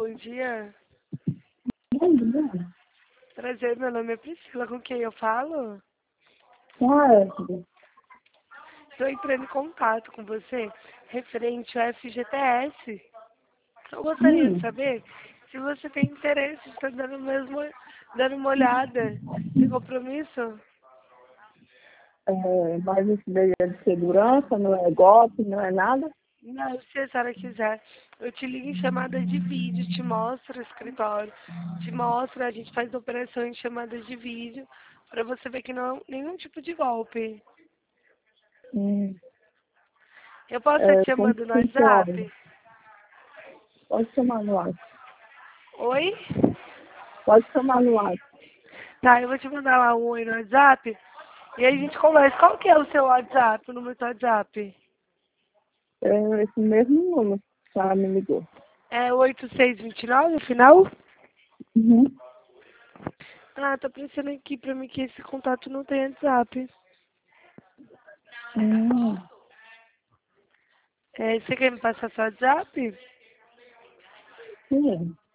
bom dia. Bom dia. Prazer, meu nome é Priscila, com quem eu falo? Ângela. Estou entrando em contato com você referente ao FGTS. Eu gostaria de saber se você tem interesse de estar dando uma olhada. Tem compromisso? Mas isso daí é de segurança, não é golpe, não é nada? Não, se a senhora quiser, eu te ligo em chamada de vídeo, te mostro o escritório, te mostro, a gente faz operações em chamadas de vídeo, para você ver que não é nenhum tipo de golpe. Hum. Eu posso estar te Como chamando no funciona? WhatsApp? Pode chamar no WhatsApp. Oi? Pode chamar no WhatsApp. Tá, eu vou te mandar lá um oi no WhatsApp e aí a gente conversa. Qual que é o seu WhatsApp, o número do WhatsApp? É esse mesmo número que ela me ligou. É 8629 no final? Uhum. Ah, tá aparecendo aqui pra mim que esse contato não tem WhatsApp. Hum. Você quer me passar seu WhatsApp? Sim.